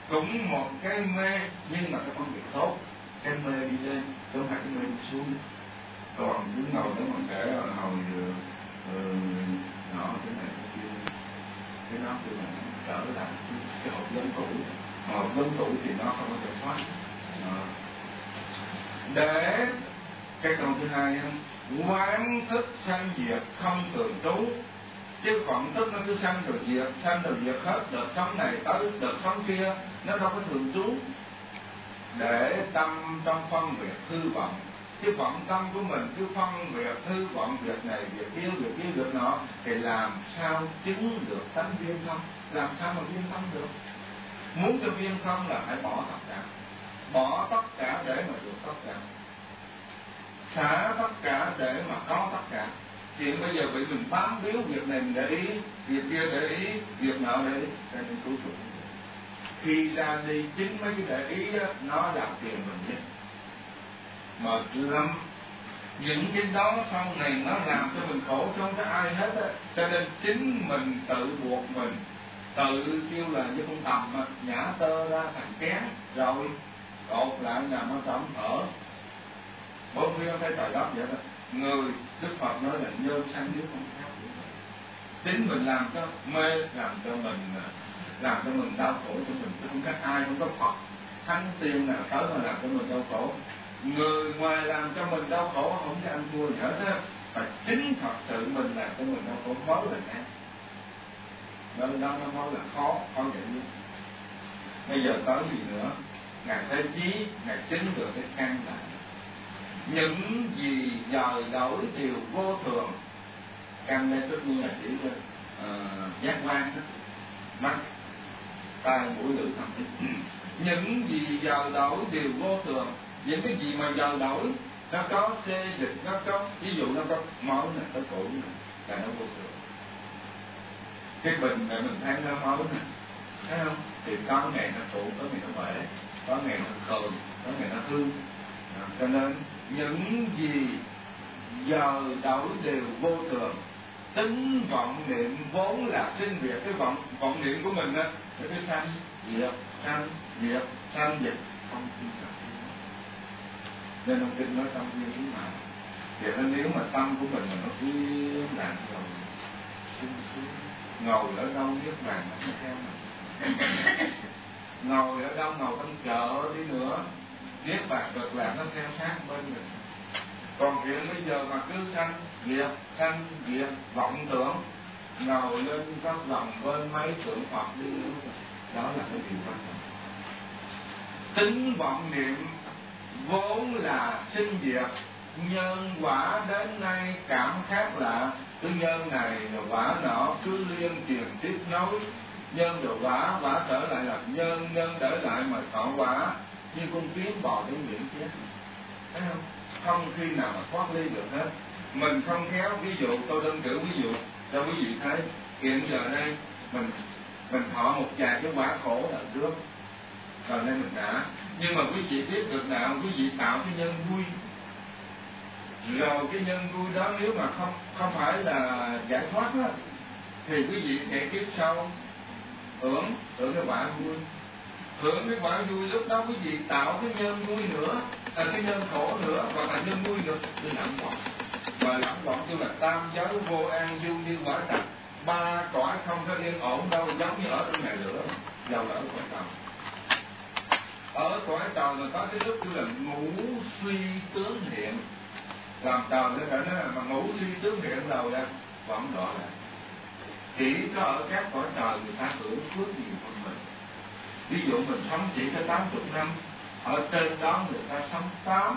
cũng một cái mê nhưng mà cái công việc tốt, cái mê đi lên chứ không phải cái mê đi xuống. Còn cứ ngồi đó mà kể hồi nhỏ cái này cái kia, cái đó thì mình trở lại cái hộp lớn cũ. Hộp lớn cũ thì nó không có thể thoát. Để cái câu thứ hai, quán thức sanh diệt không thường trú, chứ còn thức nó cứ sanh rồi diệt hết, đợt sống này tới đợt sống kia, nó đâu có thường trú. Để tâm trong phân biệt hư vọng, chứ vọng tâm của mình cứ phân biệt hư vọng việc này việc kia việc nọ, thì làm sao chứng được tánh viên thông? Làm sao mà viên thông được? Muốn cho viên thông là phải bỏ tất cả để mà được tất cả, xả tất cả để mà có tất cả. Chuyện bây giờ bị mình bám víu việc này mình để ý, việc kia để ý, việc nọ để ý, cho nên cứu chuộc. Khi ra đi chính mấy cái để ý đó, nó làm phiền mình nhất, mệt lắm. Những cái đó sau này nó làm cho mình khổ, không có ai hết á. Cho nên chính mình tự buộc mình, tự kêu là như con tầm mà nhả tơ ra thành kén, rồi cột lại nằm ở trong thở. Bốn phía thấy trời đất vậy đó. Người Đức Phật nói là nhân sanh nếu không khác. Chính mình làm cho mê, làm cho mình đau khổ cho mình, chứ không khác ai, không có Phật thánh tiên nào tới mà làm cho mình đau khổ. Người ngoài làm cho mình đau khổ không có ăn thua gì hết á, phải chính thật sự mình làm cho mình đau khổ mới là ăn. Nên đó nó mới là khó vậy nhất. Bây giờ tới gì nữa? Ngài Thế Chí, Ngài chứng được cái căn lại. Những gì dời đổi đều vô thường. Căn đây tất nhiên là chỉ giác quan đó, mắt, tai, mũi, lưỡi, thần thức. Những gì dời đổi đều vô thường. Những cái gì mà dời đổi nó có xê dịch, nó có, ví dụ nó có máu này, có cũ này, là nó vô thường. Cái bình này mình thấy nó máu này, thấy không? Thì có ngày nó cũ, có ngày nó bể, có ngày nó khờn, có ngày nó hư. Cho nên những gì giờ đổi đều vô thường. Tính vọng niệm vốn là sinh diệt. Cái vọng niệm của mình á, cái sanh diệt, không tin thật. Nên ông kinh nói tâm viên ý mạng. Vậy nên nếu mà tâm của mình mà nó viên lặng rồi, ngồi ở đâu niết bàn nó theo mình. Ngồi ở đâu, ngồi trong chợ đi nữa, niết bàn cực lạc nó theo sát bên mình. Còn hiện bây giờ mà cứ sanh diệt, vọng tưởng, ngồi lên có lòng bên mấy tượng Phật đi nữa, đó là cái điều quan trọng. Tính vọng niệm vốn là sinh diệt, nhân quả đến nay cảm khác lạ. Cứ nhân này rồi quả nọ cứ liên truyền tiếp nối, nhân rồi quả trở lại là nhân để lại mà thọ quả, như con kiến bò đến miệng chết. Thấy không? Không khi nào mà thoát ly được hết. Mình không khéo, ví dụ tôi đơn cử ví dụ cho quý vị thấy. Hiện giờ đây mình thọ một vài cái quả khổ lần trước, rồi nên mình đã. Nhưng mà quý vị biết được nào, quý vị tạo cái nhân vui. Rồi cái nhân vui đó nếu mà không phải là giải thoát á, thì quý vị sẽ kiếp sau hưởng cái quả vui. Hưởng cái quả vui, lúc đó quý vị tạo cái nhân vui nữa, cái nhân khổ nữa, hoặc là nhân vui nữa, cứ lẫn vọng. Mà lẫn vọng như là tam giới vô an du như quả trạch, ba cõi không có yên ổn đâu, giống như ở trong nhà lửa, dầu ở cõi trời. Ở cõi trời là có cái lúc như là ngũ suy tướng hiện, làm trời nó phải nói là mà ngũ suy tướng hiện đầu ra vẫn rõ lại. Chỉ có ở các cõi trời người ta hưởng phước nhiều hơn mình. Ví dụ mình sống chỉ có 80 năm, ở trên đó người ta sống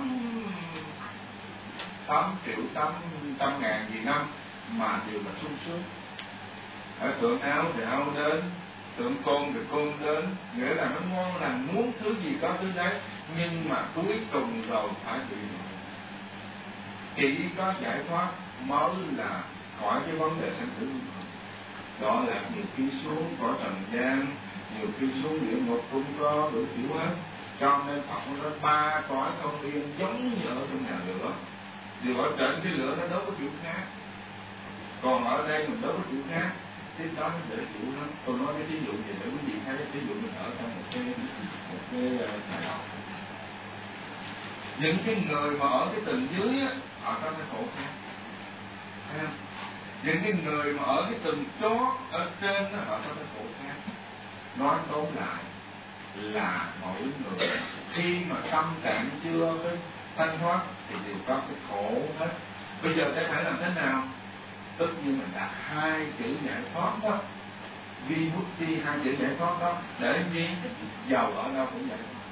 8 triệu 800 ngàn gì năm mà đều là sung sướng. Ở thượng áo thì áo đến, thượng côn thì côn đến, nghĩa là nó ngon lành, muốn thứ gì có thứ đấy, nhưng mà cuối cùng rồi phải bị nổi. Chỉ có giải thoát mới là khỏi cái vấn đề sanh tử. Đó là nhiều khi xuống cõi trần gian, nhiều khi xuống địa ngục cũng có đủ kiểu hết. Cho nên Phật nói ba cõi không yên giống như ở trong nhà lửa. Điều ở trên cái lửa nó đốt có kiểu khác, còn ở đây mình đốt có kiểu khác. Thế đó để dụ nó. Tôi nói cái ví dụ gì để quý vị thấy, ví dụ mình ở trong một cái tài lộc. Những cái người mà ở cái tầng dưới á, họ có cái khổ khác, thấy không? Những cái người mà ở cái tầng chót ở trên đó, họ có cái khổ khác. Nói tóm lại là mỗi người khi mà tâm trạng chưa có thanh thoát thì đều có cái khổ hết. Bây giờ để phải làm thế nào? Tất nhiên mình đặt hai chữ giải thoát đó, Vibhuti, hai chữ giải thoát đó, để gì? Giàu ở đâu cũng giải thoát,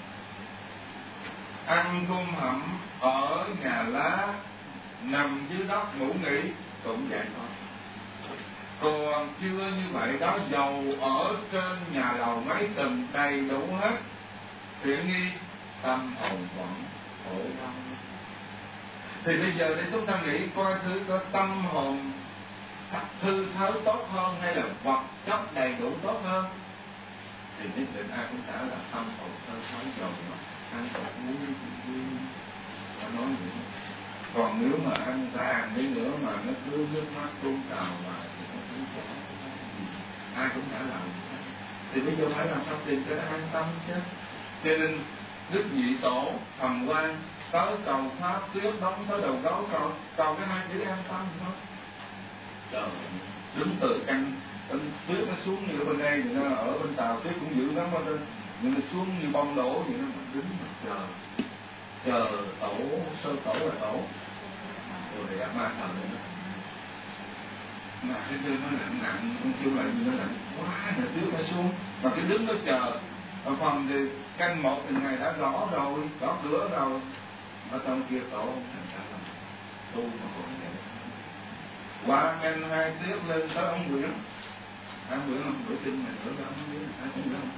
ăn cung hẩm ở nhà lá, nằm dưới đất ngủ nghỉ cũng giải thoát. Còn chưa như vậy đó, giàu ở trên nhà lầu mấy tầng đầy đủ hết, thiện nghi, tâm hồn vẫn khổ đau. Thì bây giờ để chúng ta nghĩ coi thứ có tâm hồn thư thớ tốt hơn hay là vật chất đầy đủ tốt hơn, thì nhất định ai cũng trả là tâm hồn thơ thớ giàu mà ăn cột muối vui nó nói vậy. Còn nếu mà ăn vàng đi nữa mà nó cứ nước mắt tuôn trào mà thì nó cũng khổ, ai cũng trả lời. Thì bây giờ phải làm sao tìm cho nó an tâm chứ. Cho nên Đức Nhị Tổ Thần Quan tới cầu pháp tuyết đóng tới đầu gấu, cầu cái hai chữ an tâm thôi. Trời, đứng từ căn tuyết nó xuống như ở bên đây thì nó ở bên Tàu tuyết cũng dữ lắm, nhưng nó xuống như bông đổ vậy, nó đứng mà chờ tổ sơ tổ là tổ rồi để ma thần nữa. Mà cái chân nó nặng không kêu lại gì, nó nặng quá, nó tuyết nó xuống và cái đứng nó chờ. Ở phòng thì canh một thì ngày đã gõ rồi, gõ cửa rồi, ở trong kia tổ không thành ra làm tu mà cũng vậy. Qua canh hai tiết lên tới ông Nguyễn, ông bữa tin này bữa đó ông biết ai cũng biết không.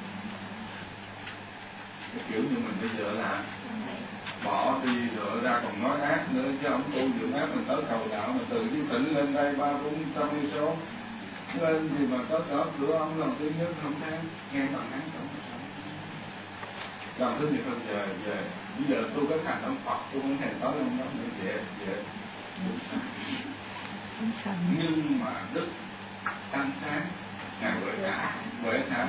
Cái kiểu như mình bây giờ là bỏ đi rồi ra còn nói ác nữa, chứ ông tu dưỡng ác mình tới cầu đạo mà từ cái tỉnh lên đây 300-400 cây số lên thì mà tới đó cửa ông lần thứ nhất không thấy nghe bằng án không. Làm thứ gì hơn về bây giờ tôi có thành ông Phật tôi không thèm tới ông đó nữa, về nhưng mà đức tăng sáng ngài Huệ Thả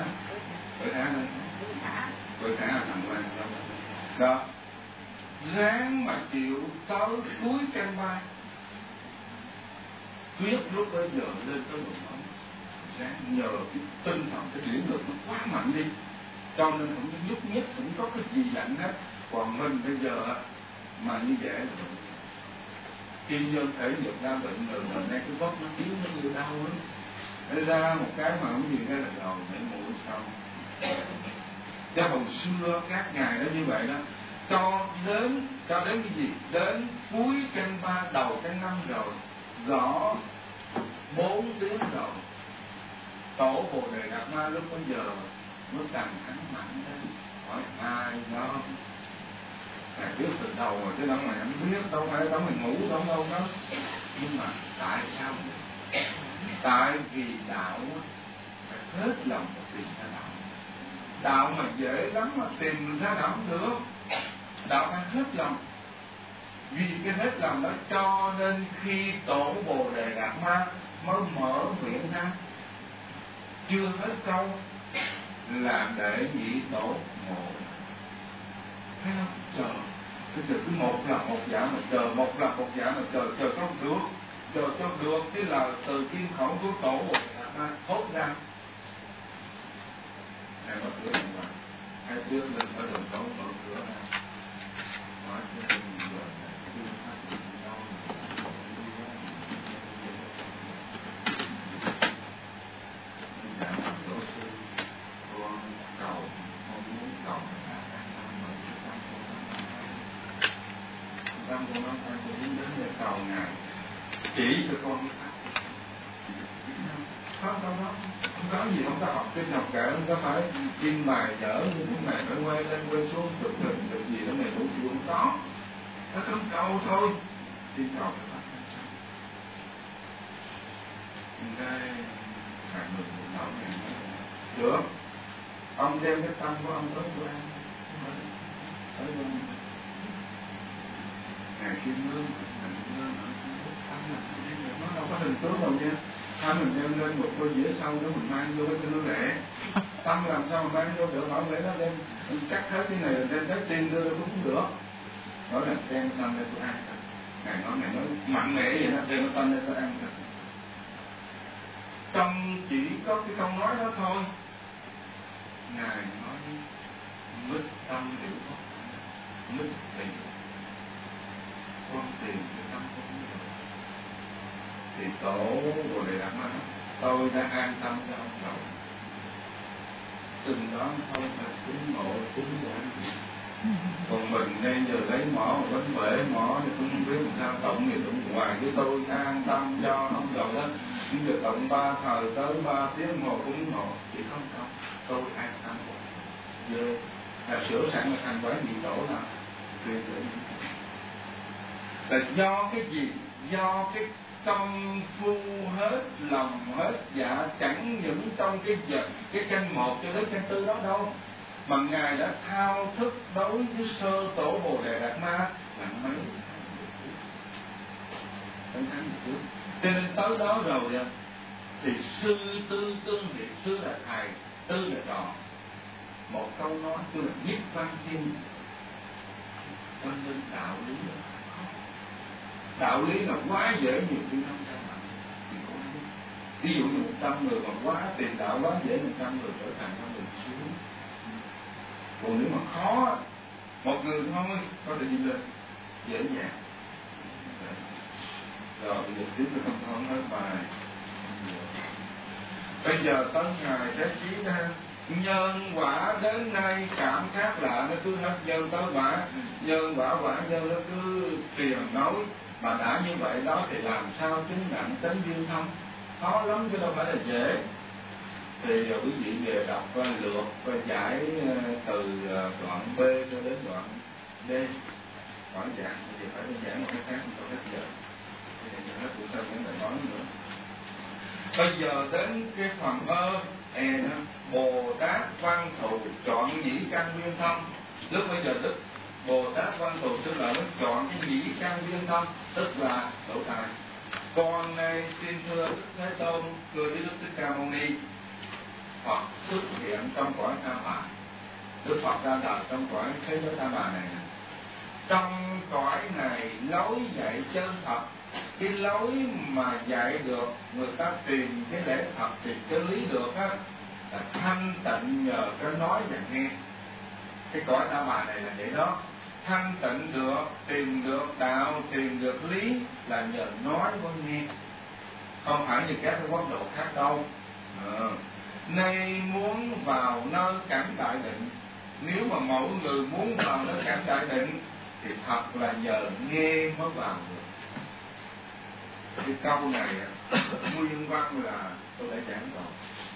là thằng quan đó ráng mà chịu tới cuối canh ba, tuyết lúc bây giờ lên tới độ nóng, ráng nhờ cái tinh thần cái điển lực nó quá mạnh đi, cho nên không có nhúc nhích, không có cái gì lạnh hết. Còn mình bây giờ mà như vậy là kim nhân thể nhược đa bệnh rồi nay cái vóc nó yếu nó nhiều đau lắm. Để ra một cái mà không gì ngay là đầu để mũi xong. Chứ hồi xưa các ngài đó như vậy đó, cho đến cái gì? Đến cuối canh ba đầu canh năm rồi, gõ 4 tiếng rồi, tổ Bồ Đề Đạt Ma lúc bây giờ nó càng thắng mạnh đấy. Hỏi ai đó ngài biết từ đầu rồi chứ đâu mà không biết, đâu phải đâu mình ngủ đâu đó. Nhưng mà tại sao? Tại vì đạo phải hết lòng mà tìm ra đạo. Đạo mà dễ lắm mà tìm ra đạo không được. Đạo phải hết lòng. Vì cái hết lòng đó cho nên khi tổ Bồ Đề Đạt Ma mới mở miệng ra chưa hết câu là để nhị tổ ngộ. Thấy không? Chờ cứ một là một dạ mà chờ, một là một dạ mà chờ cho được, chờ cho được cái lời từ kim khẩu của tổ Bồ Đề Đạt Ma thốt ra. Này mở cửa này mà hai đứa lên ở đường tổ mở cửa ra nói cho mình rồi chưa phát triển đâu dạ mà tổ sư con cầu con muốn cầu tâm của nó phải cũng đến để cầu ngài chỉ cho con biết không đâu đó không có gì, không có học kinh học kệ, không có phải in bài dở như thế này phải quay lên quay xuống được hình được gì đó này đủ chịu không có, nó không cầu thôi, xin cầu để bắt cái hàng người phụ nữ này được ông đem cái tâm của ông tới của em tới bên ngày kim lương nó đâu có hình tướng đâu nha. Mình đem lên một đôi dĩa sau đó mình mang vô cái nó rẻ Tâm làm sao mà mang vô được, bảo vệ nó đem cắt hết cái này đem tới tiên đưa cũng không được. Nói là đem tâm lên tôi ăn. Ngài nói mạnh mẽ vậy đó, đem tâm lên tôi ăn. Trong chỉ có cái câu nói đó thôi, Ngài nói mít tâm hiểu không? Mít tiền, con tiền cái tâm không hiểu. Thì tổ Bồ Đề Đạt Ma nói, tôi đã an tâm cho ông rồi. Từng đó thôi là chứng ngộ, chứng quán. Còn mình ngay giờ lấy mỏ, bánh bể mỏ thì cũng không biết làm sao tổng thì cũng ngoài với tôi an tâm cho ông rồi đó. Nhưng giờ tổng 3 thời tới 3 tiếng ngồi cúng ngộ thì không không, tôi an tâm rồi. Là sửa sẵn là thành quán vị tổ nào tuyệt vời. Là do cái gì? Do cái công phu hết lòng hết dạ, chẳng những trong cái giờ cái canh 1 cho đến canh 4 đó đâu, mà Ngài đã thao thức đối với sơ tổ Bồ Đề Đạt Ma là mấy tháng trước. Cho nên tới đó rồi thì sư tư tương thì sư là thầy, tư là trò. Một câu nói tôi là nhất văn thiên, cho nên đạo lý là đạo lý là quá dễ, nhiều khi không sao mà ví dụ như 100 người mà quá tìm đạo quá dễ, 100 người trở thành 1 người xuống. Còn nếu mà khó, một người thôi có thể đi lên dễ dàng. Rồi bây giờ tiếp tôi không hết bài. Bây giờ tới ngày Thế Chí ha, nhân quả đến nay cảm khác lạ, nó cứ hết nhân tới quả, nhân quả nhân nó cứ truyền nói. Mà đã như vậy đó thì làm sao chứng đẳng chánh duyên thông? Khó lắm chứ đâu phải là dễ. Thì quý vị về đọc lượt và giải từ đoạn B cho đến đoạn D. Hỏi giảng thì phải giảng một cái khác không có hết giờ. Thì giờ hết buổi sau vẫn lại nói nữa. Bây giờ đến cái phần Bồ Tát Văn Thù chọn nhĩ căn duyên thông. Lúc bây giờ Đức Bồ Tát Văn Thù tức là nó chọn cái nhĩ căn duyên thông, tức là lỗ tai. Con nay xin thưa Đức Thế Tôn, thưa với Đức Thích Ca Mâu Ni, Phật xuất hiện trong cõi Ta Bà. Đức Phật ra đời trong cõi thế giới Ta Bà này. Trong cõi này lối dạy chân thật, cái lối mà dạy được người ta tìm cái lẽ thật thì chân lý được á, là thanh tịnh nhờ cái nói và nghe. Cái cõi Ta Bà này là vậy đó. Thanh tịnh được, tìm được đạo, tìm được lý là nhờ nói với nghe, không phải như các cái quốc độ khác đâu. Nay muốn vào nơi cảnh đại định, nếu mà mỗi người muốn vào nơi cảnh đại định thì thật là nhờ nghe mới vào được. Cái câu này nguyên văn là tôi đã giảng rồi.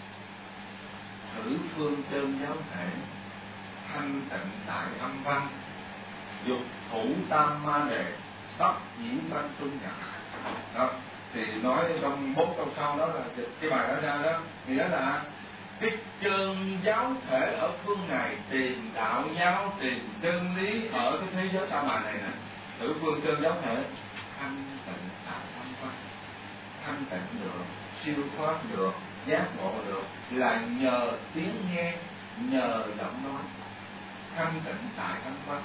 Thử phương chân giáo thể, thanh tịnh tại âm văn, dục thủ tam ma đề, tất dĩ văn tuân nhật. Đó, thì nói trong 4 câu sau đó là cái bài đó ra đó, nghĩa là cái chân giáo thể ở phương này tìm đạo giáo, tìm chân lý ở cái thế giới Ta Bà này nè. Thử phương chân giáo thể, thanh tịnh tại âm văn, thanh tịnh được, siêu thoát được, giác ngộ được là nhờ tiếng nghe, nhờ giọng nói. Thanh tịnh tại âm văn.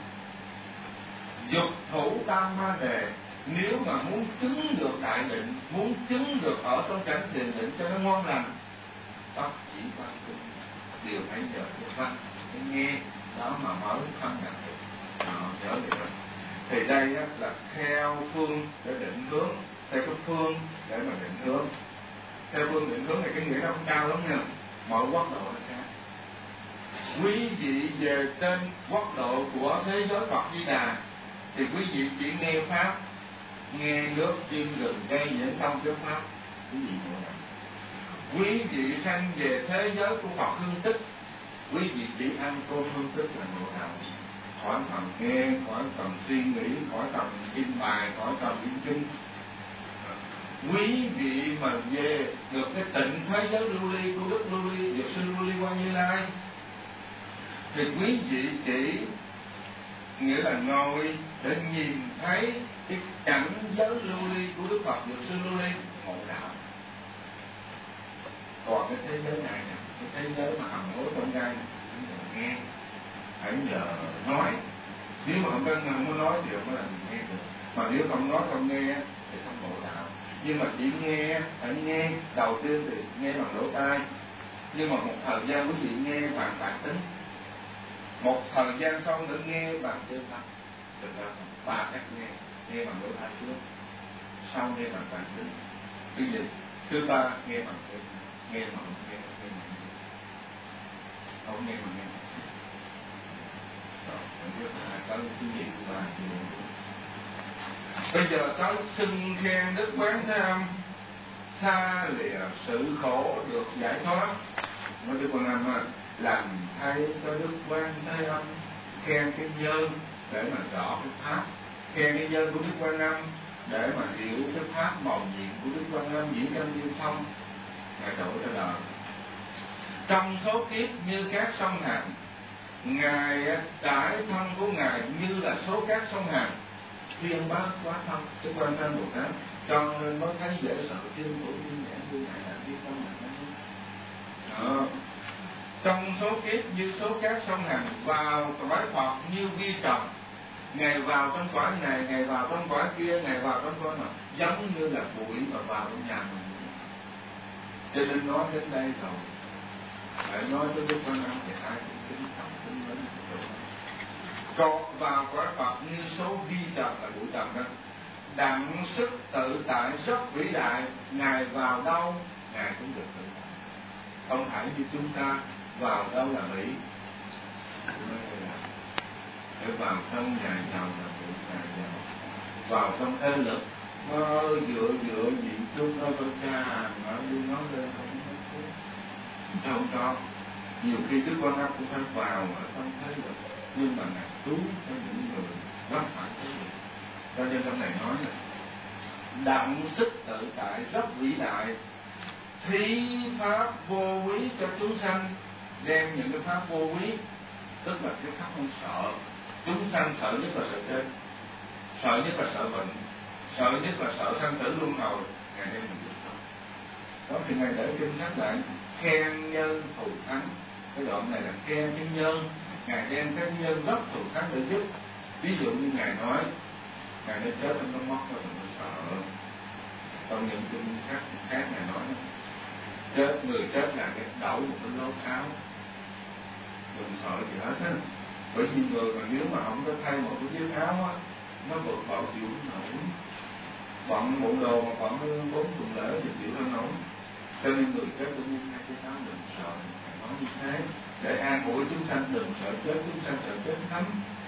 Dục thủ tam ma đề, nếu mà muốn chứng được đại định, muốn chứng được ở trong cảnh thiền định cho nó ngon lành, tất chỉ văn tuân, điều phải nhờ cái văn, cái nghe đó mà mới thâm nhập được. Nhớ được rồi. Thì đây là theo phương để định hướng, theo cái phương để mà định hướng. Theo phương định hướng này cái nghĩa nó không cao lắm nha, mọi quốc độ là khác. Quý vị về trên quốc độ của thế giới Phật Di Đà thì quý vị chỉ nghe pháp, nghe nước chim rừng cây những thông cái pháp, quý vị ngộ đạo. Quý vị sanh về thế giới của Phật Hương Tích, quý vị chỉ ăn cơm Hương Tích là ngộ đạo. Khỏi cần nghe, khỏi cần suy nghĩ, khỏi cần in bài, khỏi cần in kinh. Quý vị mà về được cái tịnh thế giới lưu ly của Đức Lưu Ly, Dược Sư Lưu Ly Quan Như Lai, thì quý vị chỉ nghĩa là ngồi để nhìn thấy cái cảnh giới lưu ly của Đức Phật Dược Sư Lưu Ly ngộ đạo. Còn cái thế giới này nè, cái thế giới mà hầm hố trong gai hãy nhờ nghe, hãy nhờ nói. Nếu mà không có nói thì không có làm gì nghe được, mà nếu không nói không nghe thì không ngộ đạo. Nhưng mà chỉ nghe, phải nghe đầu tiên thì nghe bằng lỗ tai, nhưng mà một thời gian quý vị nghe bằng bản tính, một thời gian sau nữa nghe bằng chân tâm. Thực ra ba cách nghe bằng lỗ tai trước, sau nghe bằng bản tính, cái gì thứ ba nghe bằng cái nghe bằng không nghe bằng nghe. Rồi mình biết là có cái gì của ba. Bây giờ cháu xưng khen Đức Quán Thế Âm, xa lìa sự khổ được giải thoát. Nói Đức Quan Âm làm thay cho Đức Quán Thế Âm, khen cái nhân để mà rõ cái pháp, khen cái nhân của Đức Quan Âm để mà hiểu cái pháp màu nhiệm của Đức Quan Âm diễn trong như thông. Ngài đổi cho đời. Trong số kiếp như các sông Hàn, Ngài trải thân của Ngài như là số các sông Hàn, thiên bát quá thân, Đức Quan Âm Bồ Tát, cho nên mới thấy dễ sợ thiên của thiên nhãn như Ngài là thiên tâm là trong số kiếp như số các sông Hàn, vào cõi Phật như vi trần. Ngày vào trong cõi này, ngày vào trong cõi kia, ngày vào trong cõi nào, giống như là bụi mà vào trong nhà mình. Cho nên nói đến đây rồi, phải nói tới Đức Quan Âm thì ai cũng kính trọng kính mến. Còn vào cõi Phật như số vi trần là bụi trần đó, đặng sức tự tại rất vĩ đại. Ngài vào đâu Ngài cũng được tự tại, không phải như chúng ta vào đâu là Mỹ, để vào trong nhà giàu là tự nhà giàu, vào trong thế lực nó dựa diện chút nó có cha mà đi nói lên không cho. Nhiều khi Đức Quan Âm cũng phải vào ở trong thế lực, nhưng mà Ngài cứu cho những người rất phải thế lực. Cho nên trong này nói là đặng sức tự tại rất vĩ đại, thí pháp vô quý cho chúng sanh, đem những cái pháp vô quý, tức là cái pháp không sợ. Chúng sanh sợ nhất là sợ chết, sợ nhất là sợ bệnh, sợ nhất là sợ sanh tử luân hồi. Ngài đem mình được đó thì Ngài để kinh sách lại khen nhân thù thắng. Cái đoạn này là khen cái nhân, Ngài đem cái nhân rất thù thắng để giúp. Ví dụ như Ngài nói Ngài đã chết trong con móc, đừng có sợ. Trong những kinh khác Ngài nói chết, người chết là cái đổ một cái lốt áo, đừng sợ gì hết á. Bởi vì người mà nếu mà không có thay một cái chiếc áo á, nó vượt bạo chịu nổi. Bận bộ đồ mà bận 4 tuần lễ thì chịu không nổi. Cho nên người chết cũng như hai cái áo, đừng sợ. Ngài nói như thế để an ủi chúng sanh, đừng sợ chết, chúng sanh sợ chết lắm.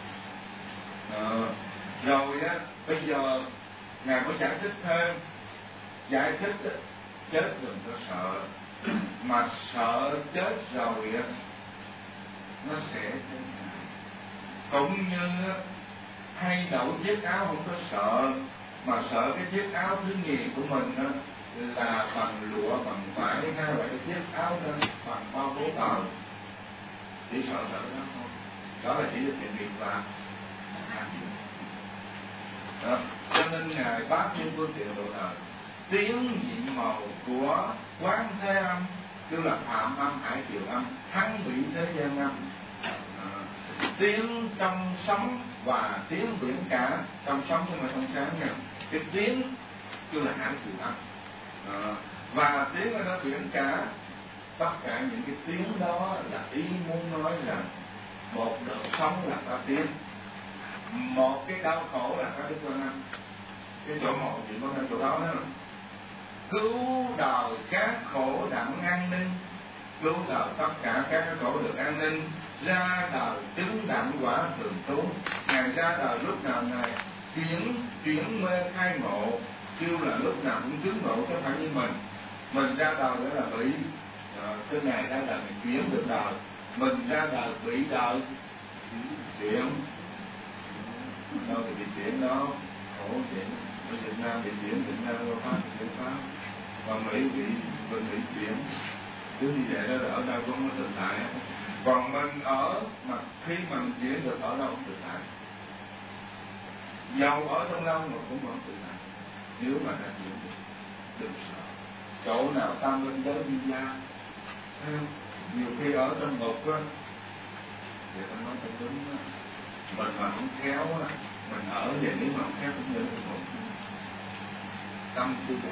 Rồi á, bây giờ Ngài có giải thích thêm, giải thích chết đừng có sợ, mà sợ chết rồi á nó sẽ thế nào. Cũng như thay đổi chiếc áo không có sợ, mà sợ cái chiếc áo thứ nhì của mình á là bằng lụa, bằng vải, hay là cái chiếc áo đó bằng bao bố tờ, chỉ sợ đó thôi. Đó là chỉ được thiện nghiệp và đó. Cho nên Ngài bác những phương tiện độ đời, tiếng nhiệm màu của Quán Thế Âm, tức là Phạm Âm, Hải Triều Âm, thắng vị thế gian âm. Tiếng trong sóng và tiếng biển cả, trong sóng nhưng mà trong sáng nha. Cái tiếng tức là Hải Triều Âm, và tiếng ở đó biển cả. Tất cả những cái tiếng đó là ý muốn nói là một đợt sóng là có tiếng, một cái đau khổ là có Đức Quan Âm. Cái chỗ một chỉ có cái chỗ đó nữa. Cứu đời các khổ đặng an ninh, cứu đời tất cả các cái khổ được an ninh. Ra đời chứng đặng quả thường trú. Ngài ra đời lúc nào Ngài chuyển mê khai ngộ, kêu là lúc nào cũng chứng ngộ chứ không phải như mình. Mình ra đời đó là bị, cái Ngài ra đời mình chuyển được đời. Mình ra đời bị đời chuyển, đâu thì bị chuyển đó, khổ chuyện. Ở Việt Nam bị chuyển, Việt Nam qua Pháp thì chuyển Pháp, còn Mỹ bị chuyển. Cứ như vậy đó là ở đâu cũng có tự tại. Còn mình ở mà khi mình chuyển được ở đâu cũng tự tại, dầu ở trong đâu mà cũng vẫn tự tại. Nếu mà đã chuyển được, đừng sợ. Chỗ nào tam linh giới đi ra, nhiều khi ở trong ngục á, thì ta nói cho đúng á, mình mà không khéo á, mình ở vậy nếu mà không khéo cũng như là ngục tâm tư vậy.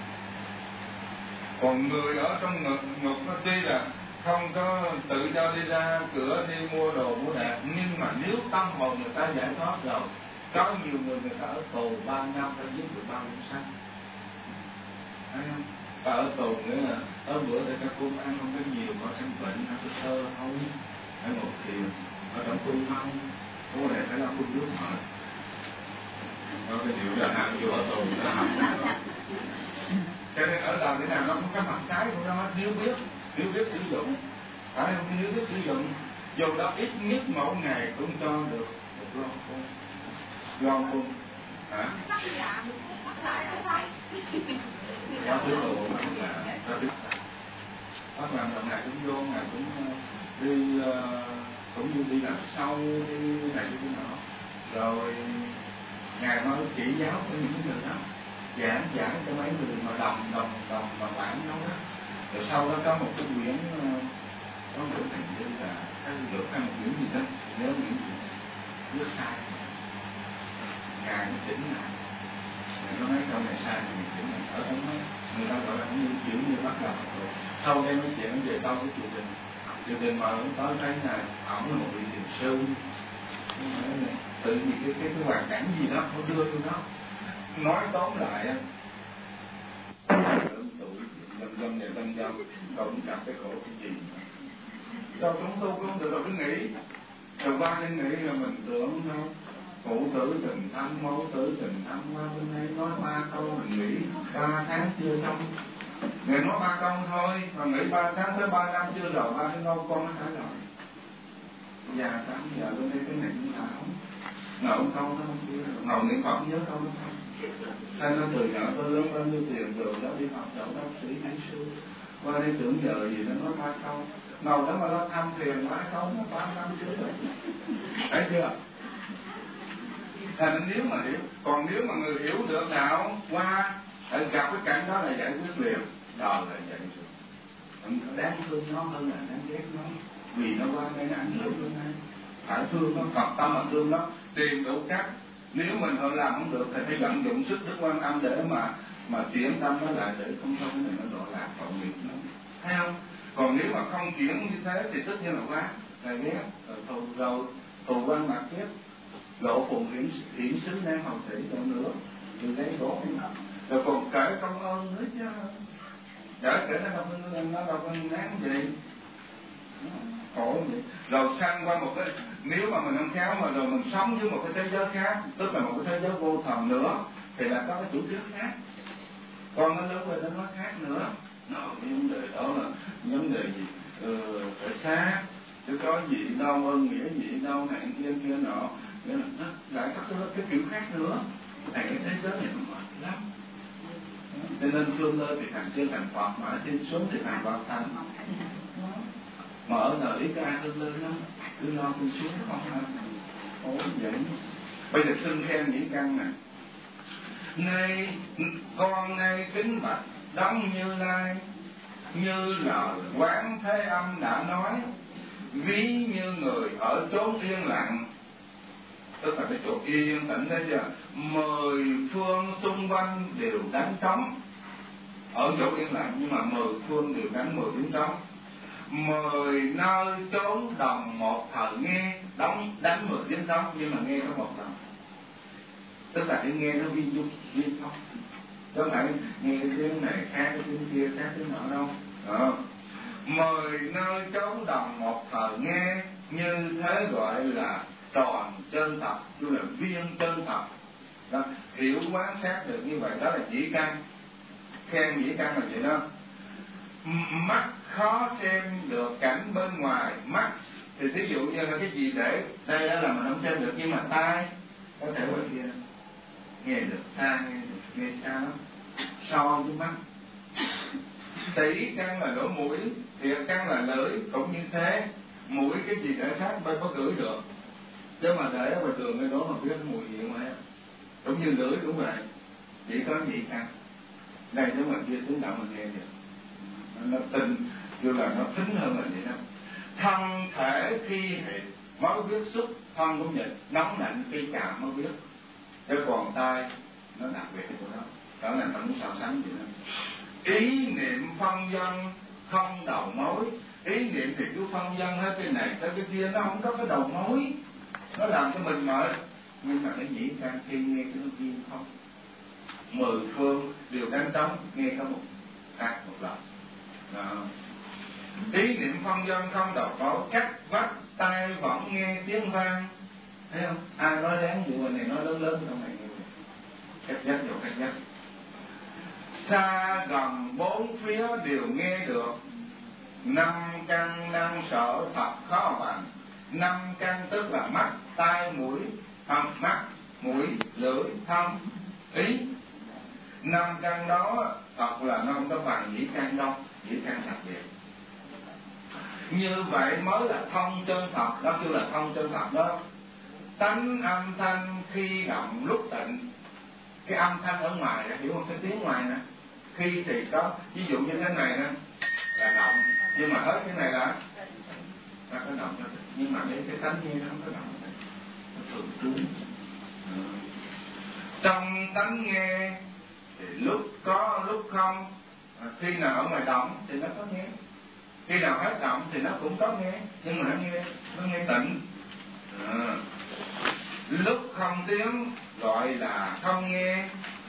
Còn người ở trong ngục nó tuy là không có tự do đi ra cửa đi mua đồ mua đạc, nhưng mà nếu tâm hồn người ta giải thoát rồi, có nhiều người ta ở tù 3 năm phải giết được 3 năm sanh. Thấy không? Ta ở tù nữa là ở bữa thì các cô ăn không có nhiều, có sinh bệnh, ăn sơ sơ không, phải ngồi thiền, ở trong tu không, cô này phải làm phun nước mà. Có cái điều là ăn vô ở tù nó học. Cho nên ở đời thế nào nó cũng có mặt trái của nó, nếu biết sử dụng, phải không? Nếu biết sử dụng, dù đó ít nhất mỗi ngày cũng cho được một lon cung, hả? Có thứ đồ là ta biết, bác làm lần này cũng vô, ngày cũng đi, cũng như đi làm sâu, đi này đi nọ, rồi ngài mới chỉ giáo cho những người đó, giảng cho mấy người mà đồng bản đó. Rồi sau đó có một cái quyển, có một cái gì là cái được hay một quyển gì đó, nhớ quyển gì viết sai, ngài nó chỉnh lại, ngài nó nói câu này sai thì mình chỉnh lại. Ở trong đó người ta gọi là không như chữ như bắt đầu rồi. Sau đây nói chuyện về tao với chùa Đình mà ông tới thấy là ổng là một vị thiền sư, tự vì cái hoàn cảnh gì đó nó đưa vô đó. Nói tóm lại á, lâm này lâm dâm, cậu cũng gặp cái khổ cái gì đâu chúng tu cũng được, rồi cứ nghĩ rồi qua nên nghĩ là mình tưởng đâu phụ tử tình thâm, mẫu tử tình thâm, qua bên đây nói 3 câu mình nghĩ 3 tháng chưa xong, người nói 3 câu thôi mà nghĩ 3 tháng tới 3 năm chưa rồi 3 cái câu con nó trả lời già 8 giờ bên đây cái này cũng thảo ngồi câu nó không kia, ngồi niệm Phật nhớ câu nó không. Thay nó từ nhỏ tới lớn bao nhiêu tiền rồi đó đi học đậu bác sĩ kỹ sư, qua đây tưởng giờ gì nó nói 3 câu, ngồi đó mà nó thăm thiền 3 câu nó 3 năm trước rồi, thấy chưa? Thành nếu mà hiểu, còn nếu mà người hiểu được đạo qua gặp cái cảnh đó là giải quyết liền, đó là giải quyết. Đáng thương nó hơn là đáng ghét nó, vì nó qua đây nó ảnh hưởng đến đây. Phải thương nó, Phật tâm mà thương nó, tìm đủ cách. Nếu mình không làm không được thì phải vận dụng sức đức quan âm để mà chuyển tâm nó lại, để không này nó đọa lạc tội nghiệp nó, thấy không? Còn nếu mà không chuyển như thế thì tất nhiên là quá là ghét, rồi thù quan mặt kiếp, lộ phùng hiển xứ nan hồng thủy rồi nữa, từ đấy đổ rồi còn kể công ơn nữa chứ, kể nó đâu có nán gì. Khổ vậy. Rồi sanh qua một cái, nếu mà mình không khéo mà rồi mình sống với một cái thế giới khác, tức là một cái thế giới vô thần nữa, thì là có cái chủ trương khác. Còn nó lớn về nó khác nữa. Cái vấn đề đó là vấn đề gì? Phải xa, chứ có gì đâu, ơn nghĩa gì đâu, hạng kia nọ. Nghĩa là nó lại có cái kiểu khác nữa. Cái thế giới này nó mệt lắm. Cho nên phương lên thì thành chưa thành Phật, mà ở trên xuống thì thành Phật thành. Mà ở đời ý ca hơn lên lắm, cứ loขึ้นxuống không hả? Ủa vậy. Bây giờ xin khen những căn này. Nay con nay kính bạch Đấng Như Lai, như lời Quán Thế Âm đã nói, ví như người ở chốn yên lặng, tức là cái chỗ yên tĩnh đấy chưa? 10 phương xung quanh đều đánh trống. Ở chỗ yên lặng nhưng mà 10 phương đều đánh 10 tiếng trống. 10 nơi chốn đồng một thời nghe, đánh 10 tiếng trống nhưng mà nghe có một lần. Tức là cái nghe nó vi dung, vi không. Chứ không phải nghe cái tiếng này khác cái tiếng kia khác tiếng nọ đâu. 10 nơi chốn đồng một thời nghe, như thế gọi là tròn chân thật, tức là viên chân thật. Đó, hiểu quán sát được như vậy, đó là chỉ căn. Khen chỉ căn là vậy đó. Mắt khó xem được cảnh bên ngoài, mắt thì ví dụ như là cái gì để đây là mình không xem được, nhưng mà tai có thể ngoài kia nghe được, tai nghe xa lắm, so với mắt. Tỷ căn là lỗ mũi, thiệt căn là lưỡi cũng như thế. Mũi cái gì để sát bên có gửi được, chứ mà để ở ngoài đường cái đó mà biết mùi gì mà cũng như lưỡi cũng vậy, chỉ có nhị căn. Đây nếu mà kia tiếng động mình nghe được, nó Kêu là nó thính hơn là vậy đó. Thân thể khi hiệp mới biết xúc, thân cũng vậy, nóng lạnh khi chạm mới biết. Chứ còn tay nó đặc biệt của nó, đó là nó so sánh vậy đó. Ý niệm phân vân không đầu mối. Ý niệm thì cứ phân vân hết cái này tới cái kia, nó không có cái đầu mối, nó làm cho mình mệt. Nhưng mà cái nhĩ căn khi nghe cái nó yên không, 10 phương đều đánh trống, nghe có một hát một lần. Ý niệm phân vân không đầu mối, cách vách tai vẫn nghe tiếng vang. Thấy không? Ai nói đáng vụ này nói lớn lớn trong này nghe. Cách dắt vào cách dắt. Xa gần bốn phía đều nghe được. 5 căn 5 sở thật khó bằng. 5 căn tức là mắt, tai, mũi, mắt, mũi, lưỡi, thân, ý. 5 căn đó thật là nó không có bằng nhĩ căn đâu, nhĩ căn đặc biệt. Như vậy mới là thông chân thật, đó kêu là thông chân thật đó. Tánh âm thanh khi động lúc tịnh. Cái âm thanh ở ngoài, hiểu không? Cái tiếng ngoài nè. Khi thì có, ví dụ như thế này nè, là động. Nhưng mà hết cái này là nó có động đó. Nhưng mà cái tánh nghe nó không có động. Nó thường trú. Trong tánh nghe thì lúc có lúc không. Khi nào ở ngoài động thì nó có nghe. Khi nào hết động thì nó cũng có nghe. Nhưng mà nó nghe tịnh. Lúc không tiếng gọi là không nghe.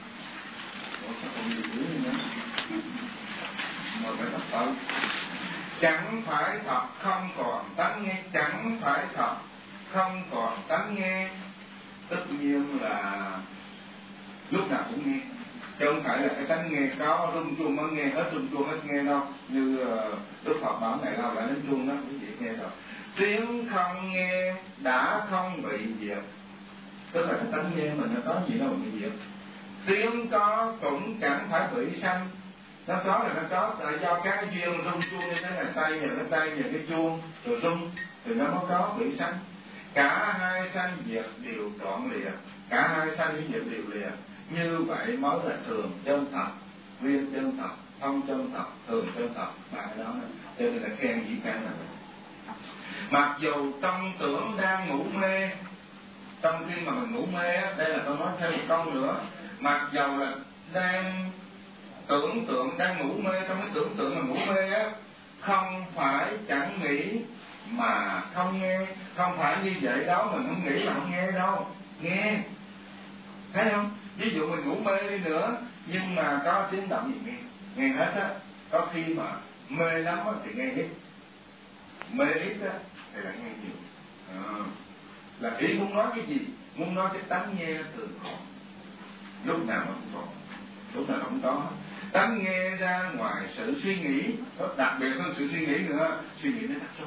Chẳng phải thật không còn tánh nghe. Chẳng phải thật không còn tánh nghe. Tất nhiên là lúc nào cũng nghe, chứ không phải là cái tánh nghe có rung chuông mới nghe hết, rung chuông hết nghe đâu. Như Đức Phật bảo này lao lại đến chuông đó quý vị nghe rồi. Tiếng không nghe đã không bị diệt. Tức là cái tánh nghe mình nó có gì đâu bị diệt. Tiếng có cũng chẳng phải bị sanh. Nó có là nó có, tại do các duyên rung chuông như thế này, tay nhờ cái tay nhờ cái chuông rồi rung thì nó mới có bị sanh. Cả hai sanh diệt đều trọn lìa. Cả hai sanh diệt đều lìa. Như vậy mới là thường chân thật, nguyên chân thật, thông chân thật, thường chân thật. Ba cái đó này. Cho nên là khen nhĩ căn là vậy. Mặc dù tâm tưởng đang ngủ mê, trong khi mà mình ngủ mê á, đây là tôi nói thêm một câu nữa. Mặc dầu là đang tưởng tượng, đang ngủ mê, trong cái tưởng tượng mà ngủ mê á, không phải chẳng nghĩ mà không nghe. Không phải như vậy đó, mình không nghĩ mà không nghe đâu. Nghe. Thấy không? Ví dụ mình ngủ mê đi nữa, nhưng mà có tiếng động gì nghe. Nghe hết á. Có khi mà mê lắm á thì nghe ít. Mê ít á thì lại nghe nhiều. Là ý muốn nói cái gì? Muốn nói cái tánh nghe thường còn. Lúc nào nó cũng còn. Lúc nào nó cũng có. Tánh nghe ra ngoài sự suy nghĩ. Đặc biệt hơn sự suy nghĩ nữa. Suy nghĩ nó rắc rối.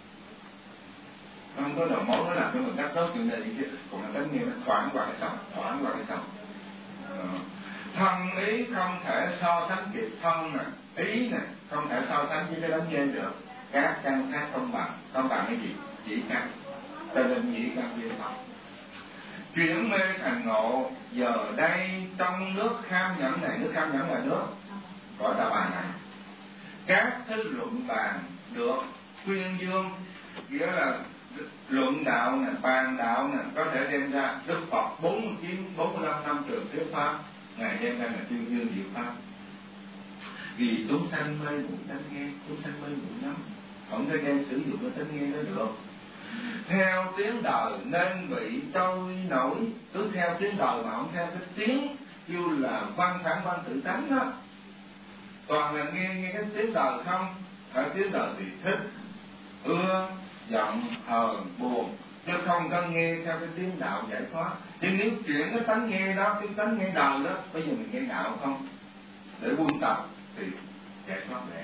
Nó không có đầu mối, nó làm cho mình rắc rối chuyện này gì chứ. Còn là tánh nghe nó thoảng qua cái sống. Thoảng qua cái sống. Thân ý không thể so sánh kịp. Thân nè, ý nè, không thể so sánh với cái tánh nghe được. Các căn khác không bằng. Không bằng cái gì? Chỉ căn. Cho nên nhĩ căn viên thật. Chuyển mê thành ngộ. Giờ đây trong nước kham nhẫn này, nước kham nhẫn là nước gọi là bàn này, các thứ luận bàn được tuyên dương, nghĩa là luận đạo nè, bàn đạo nè, có thể đem ra. Đức Phật 45 năm trường thuyết pháp, ngài đem ra là tuyên dương diệu pháp. Vì chúng sanh mê muội tánh nghe, chúng sanh mê muội lắm, không thể đem sử dụng cái tánh nghe đó được. Theo tiếng đời nên bị trôi nổi. Cứ theo tiếng đời mà không theo cái tiếng kêu là văn phản văn tự tánh đó. Toàn là nghe cái tiếng đời không. Cái tiếng đời thì thích, ưa, giận, hờn, buồn, chứ không có nghe theo cái tiếng đạo giải thoát. Chứ nếu chuyển cái tánh nghe đó, cái tánh nghe đời đó, bây giờ mình nghe đạo không để quân tập thì giải thoát lẽ.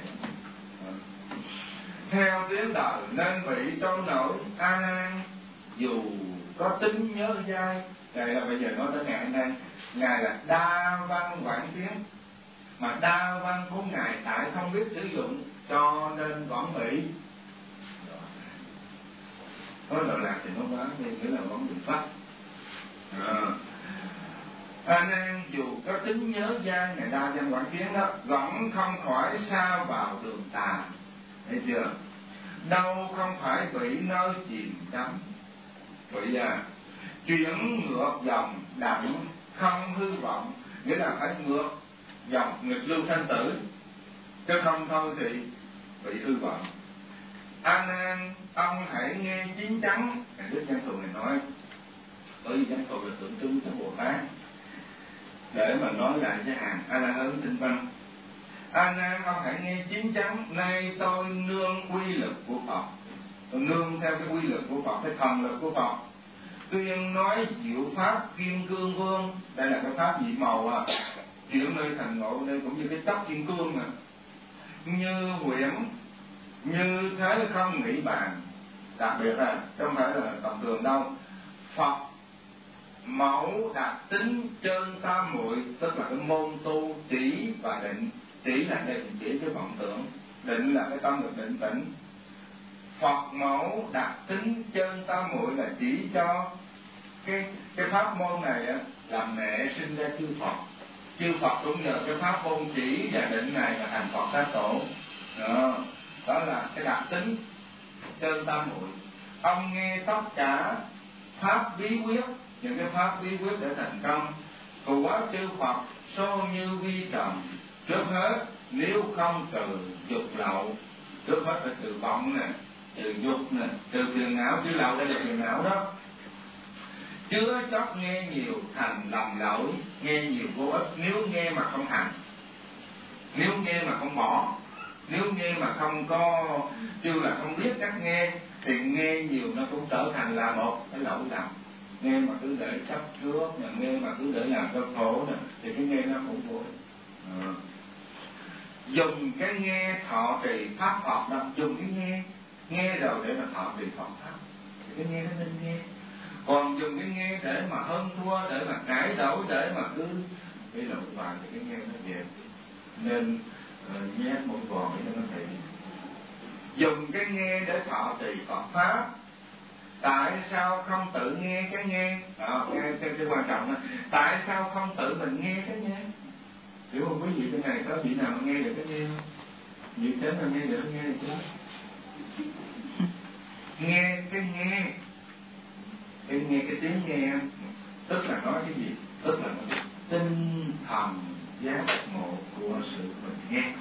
Theo tiếng đời nên bị trôi nổi. A Nan dù có tính nhớ dai. Đây là bây giờ nói tới ngài A Nan. Ngài là đa văn quảng tiếng. Mà đa văn của ngài tại không biết sử dụng, cho nên vẫn bị có lỗi lạc thì nó bán đi, nghĩa là vẫn bị bắt. A Nan dù có tính nhớ dai, ngài đa văn quảng tiếng đó, vẫn không khỏi sa vào đường tà. thấy chưa? Đâu không phải bị nơi chìm đắm. Vậy chuyển ngược dòng đặng không hư vọng, nghĩa là phải ngược dòng nghịch lưu sanh tử, chứ không thôi thì bị hư vọng. A Nan, ông hãy nghe chín chắn. Đức Văn Thù này nói, bởi vì Văn Thù là tượng trưng cho Bồ Tát, để mà nói lại với hàng A Nan ấn tinh văn. A Nan, ông hãy nghe chín chắn. Nay tôi nương quy lực của Phật, tôi nương theo cái quy lực của Phật, cái thần lực của Phật, tuyên nói diệu pháp kim cương vương. Đây là cái pháp nhị màu chuyển nơi thành ngộ, đây cũng như cái chất kim cương mà. Như huyễn như thế không nghĩ bàn. Đặc biệt là không phải là tầm thường đâu. Phật mẫu đặc tính chân tam muội, tức là cái môn tu chỉ và định. Chỉ là đây chỉ cái vọng tưởng, định là cái tâm được định tĩnh. Phật mẫu đặc tính chân tam muội là chỉ cho cái pháp môn này là mẹ sinh ra chư Phật. Chư Phật cũng nhờ cái pháp môn chỉ và định này là thành Phật Tác Tổ. Đó là cái đặc tính chân tam muội. Ông nghe tất cả pháp bí quyết, những cái pháp bí quyết để thành công của chư Phật số như vi trần. Trước hết nếu không trừ dục lậu, trước hết phải trừ vọng nè, trừ dục nè, trừ phiền não. Chứ lậu đây là phiền não đó. Chứa chót nghe nhiều thành lầm lỗi, nghe nhiều vô ích. Nếu nghe mà không hành, nếu nghe mà không bỏ, nếu nghe mà không có chưa là không biết cách nghe, thì nghe nhiều nó cũng trở thành là một cái lỗi lầm. Nghe mà cứ để chấp trước, nghe mà cứ để làm cho khổ nè, thì cái nghe nó cũng vô ích. Dùng cái nghe thọ trì pháp Phật đó, dùng cái nghe rồi để mà thọ trì Phật pháp, thì cái nghe nó nên nghe. Còn dùng cái nghe để mà hơn thua, để mà cãi đổi, để mà cứ cái lộn bài thì cái nghe nó dẹp. Nên nhét một vòn để nó thể. Dùng cái nghe để thọ trì Phật pháp. Tại sao không tự nghe cái nghe? Nghe cái quan trọng đó. Tại sao không tự mình nghe cái nghe? Hiểu không quý vị? Cái này có vị nào mà nghe được cái nghe không? Nhiều thế mà nghe được cái nghe chứ. Nghe cái nghe, cái tiếng nghe, tức là nói cái gì? Tức là tinh thần giác ngộ của sự mình nghe.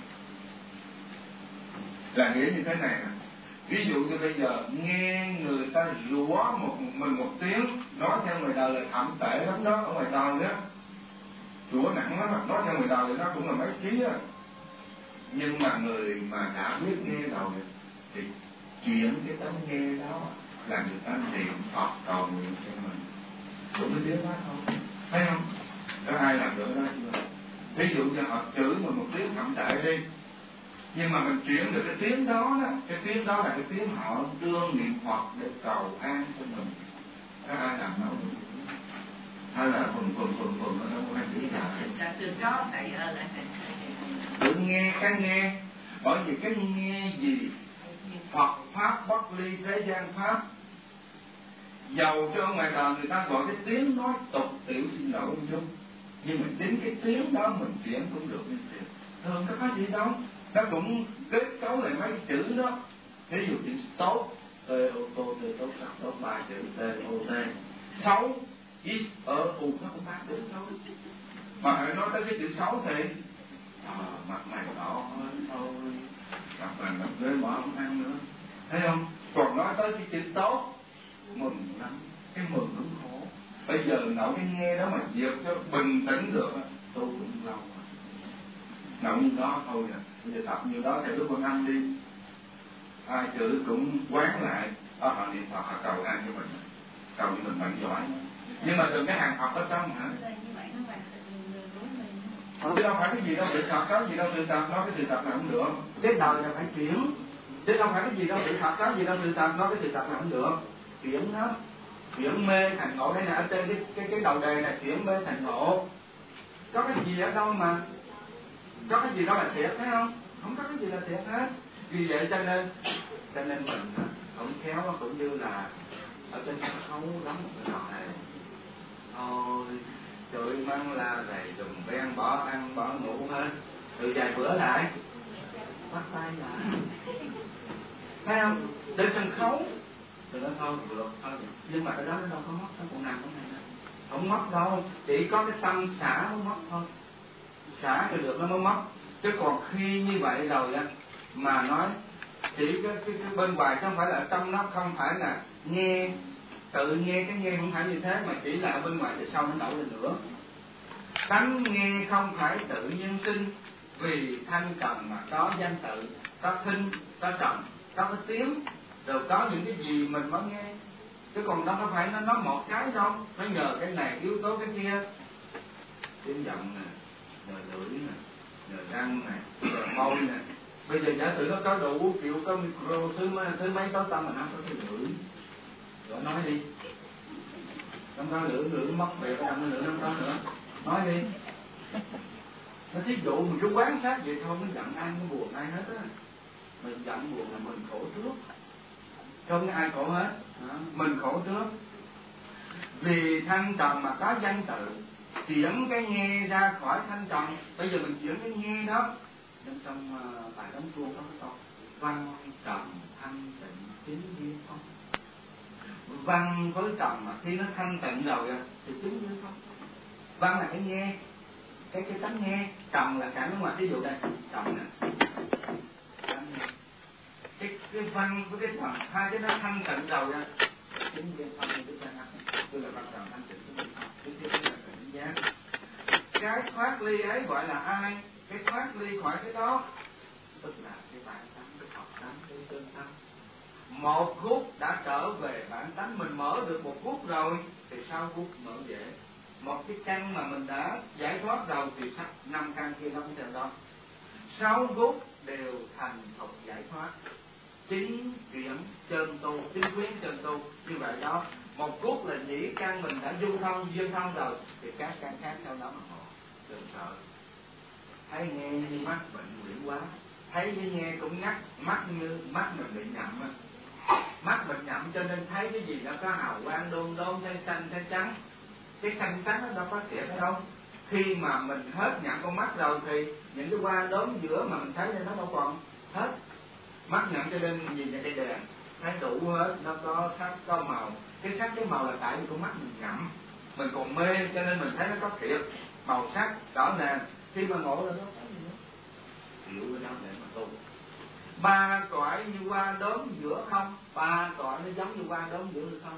Là nghĩa như thế này nè. Ví dụ như bây giờ nghe người ta rủa mình một tiếng, nói theo người đời là thậm tệ lắm đó, ở ngoài đời đó, rủa nặng lắm, nói theo người đời thì nó cũng là mấy ký á. Nhưng mà người mà đã biết nghe rồi thì chuyển cái tấm nghe đó là người ta niệm Phật cầu nguyện cho mình. Đúng cái tiếng đó không? Thấy không? Có ai làm được đó chưa? Ví dụ như họ chửi mình một tiếng thậm tệ đi, nhưng mà mình chuyển được cái tiếng đó, cái tiếng đó là cái tiếng họ đương niệm Phật để cầu an cho mình. Có ai làm đâu được? Hay là phùng nó không ai chỉ lại. Từ đó thầy lại tự nghe cái nghe, bởi vì cái nghe gì Phật pháp bất ly thế gian pháp. Dầu cho ngoài đời người ta gọi cái tiếng nói tục tiểu, xin lỗi một chút, nhưng mà chính cái tiếng đó mình chuyển cũng được như thế. Thường có gì đâu, nó cũng kết cấu lại mấy chữ đó. Ví dụ chữ tốt, T-O-T, tốt sạch, tốt 3 chữ T-O-T. Xấu, ít, U, nó cũng 3 chữ thôi. Mà hãy nói tới cái chữ xấu thì mặt mày đỏ hơn thôi, mặt mày mặt ghế bỏ không ăn nữa. Thấy không? Còn nói tới cái chữ tốt, mừng lắm, cái mừng cũng khổ. Bây giờ nấu cái nghe đó mà diệt cho bình tĩnh được, tôi cũng lâu rồi. Nấu như đó thôi nè, bây giờ tập như đó thì Đức Quan Âm đi, ai chữ cũng quán lại, họ niệm Phật, họ cầu an cho mình, cầu cho mình mạnh giỏi. Nhưng mà đừng cái hàng Phật ở trong hả? Chứ đâu phải cái gì đâu sự thật, có gì đâu sự thật, nói cái sự thật là không được. Cái đời là phải chuyển, chứ không phải cái gì đâu sự thật, có gì đâu sự thật, nói cái sự thật là không được. Chuyển đó, chuyển mê thành ngộ. Đây là ở trên cái đầu đề này, chuyển mê thành ngộ. Có cái gì ở đâu mà có cái gì đâu là thiệt, thấy không? Không có cái gì là thiệt hết. Vì vậy cho nên mình không khéo, cũng như là ở trên sân khấu đóng một cái trò này. Thôi chửi mắng la rầy đùm beng, bỏ ăn bỏ ngủ hết, từ vài bữa lại bắt tay lại thấy không? Trên sân khấu thì nó thôi được thôi, nhưng mà cái đó nó đâu có mất, nó còn nằm ở này, không mất đâu, chỉ có cái tâm xả mới mất thôi, xả cho được nó mới mất. Chứ còn khi như vậy rồi á mà nói chỉ cái bên ngoài chứ không phải là ở trong nó, không phải là nghe tự nghe, cái nghe không phải như thế, mà chỉ là ở bên ngoài thì sau nó nổi lên nữa. Tánh nghe không phải tự nhiên sinh, vì thanh trần mà có danh tự, có thinh, có trần, có cái tiếng, rồi có những cái gì mình mới nghe. Chứ còn đâu có phải nó nói một cái đâu, nó nhờ cái này yếu tố cái kia, tiếng giọng nè, nhờ lưỡi nè, nhờ răng nè, nhờ môi nè. Bây giờ giả sử nó có đủ kiểu có micro thứ mấy tối tâm mà nó có cái lưỡi, rồi nói đi, không có lưỡi mất về cái đâm lưỡi không có nữa, nói đi. Nó thí dụ mình cứ quán sát vậy thôi, nó giận ai nó buồn ai hết á. Mình giận buồn là mình khổ trước, không có ai khổ hết, mình khổ trước. Vì thanh trần mà có danh tự, chuyển cái nghe ra khỏi thanh trần. Bây giờ mình chuyển cái nghe đó, nên trong bài đóng chuông có cái câu văn trần thanh tịnh chính viên không. Văn với trần mà khi nó thanh tịnh rồi thì chính viên không. Văn là cái nghe, cái tánh nghe, trần là cả nước ngoài. Ví dụ đây trần nè, cái văn với cái trần hai cái nó thanh tịnh rồi chính viên không. Tức là văn trần thanh tịnh chính viên không. Cái là cảnh giác. Cái thoát ly ấy gọi là ai? Cái thoát ly khỏi cái đó tức là cái bản tánh, cái học tánh, cái chân tánh. Một phút đã trở về bản tánh, mình mở được một phút rồi thì sau phút mở dễ. Một cái căn mà mình đã giải thoát rồi thì sắp 5 căn kia nó cũng theo đó. 6 phút đều thành thục giải thoát, chính chuyển chân tu, chính quyến chân tu. Như vậy đó, một phút là nhĩ căn mình đã duyên thông rồi thì các căn khác theo đó mà ngộ. Đừng sợ. Thấy nghe như mắt bệnh quyển quá, thấy với nghe cũng ngắt, mắt như mắt mình bị nhậm á. Mắt mình nhậm cho nên thấy cái gì nó có hào quang đôn đôn, xanh xanh xanh trắng. Cái xanh trắng nó đâu có thiệt đâu. Khi mà mình hết nhậm con mắt rồi thì những cái hoa đốm giữa mà mình thấy nên nó đâu còn hết. Mắt nhậm cho nên nhìn vào cây đèn thấy đủ hết, nó có sắc có màu. Cái sắc cái màu là tại vì con mắt mình nhậm, mình còn mê cho nên mình thấy nó có thiệt màu sắc rõ ràng. Khi mà ngộ là nó có gì nữa, hiểu cái đó để mà tu. 3 cõi như hoa đốm giữa không, 3 cõi nó giống như hoa đốm giữa không.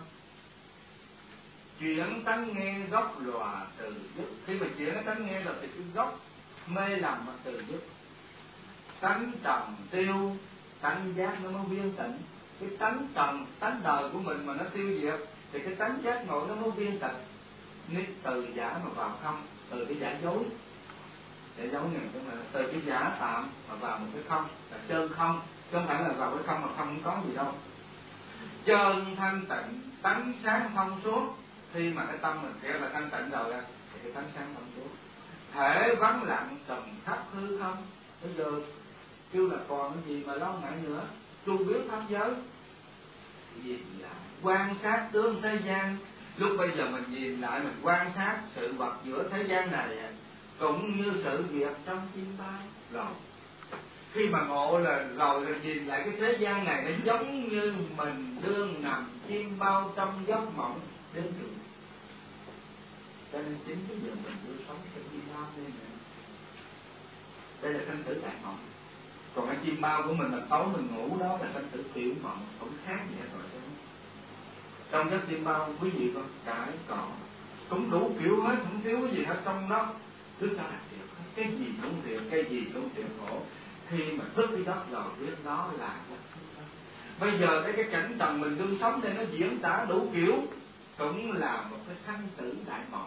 Chuyển tánh nghe gốc lòa từ dứt. Khi mà chuyển cái tánh nghe là thì cái gốc mê lầm mà từ dứt. Tánh trần tiêu, tánh giác nó mới viên tịnh. Cái tánh trần, tánh đời của mình mà nó tiêu diệt thì cái tánh giác ngộ nó mới viên tịnh. Nếu từ giả mà vào không, từ cái giả dối, để dấu này tức là từ cái giả tạm mà vào một cái không, là trơn không, chứ không phải là vào cái không mà không có gì đâu. Trơn thanh tịnh, tánh sáng thông suốt. Khi mà cái tâm mình kêu là thanh tịnh rồi thì cái tánh sáng thông suốt. Thể vắng lặng trầm khắp hư không. Bây giờ kêu là còn cái gì mà lo ngại nữa. Tu biết pháp giới, nhìn lại quan sát tướng thế gian. Lúc bây giờ mình nhìn lại, mình quan sát sự vật giữa thế gian này cũng như sự việc trong chim bao rồi. Khi mà ngộ là rồi là nhìn lại cái thế gian này nó giống như mình đương nằm chim bao trong giấc mộng đến trường. Cho nên chính cái giờ mình đưa sống trong chim bao đây nè, đây là sanh tử đại mộng. Còn cái chim bao của mình là tối mình ngủ đó là sanh tử tiểu mộng, không khác gì hết rồi. Trong giấc chim bao quý vị có cái cỏ cũng đủ kiểu hết, không thiếu cái gì hết trong đó. Cứ cho là thiệt, cái gì cũng thiệt, cái gì cũng thiệt khổ. Khi mà thức cái đất rồi biết đó là bây giờ cái cảnh trần mình đương sống đây nó diễn tả đủ kiểu, cũng là một cái sanh tử đại mộng.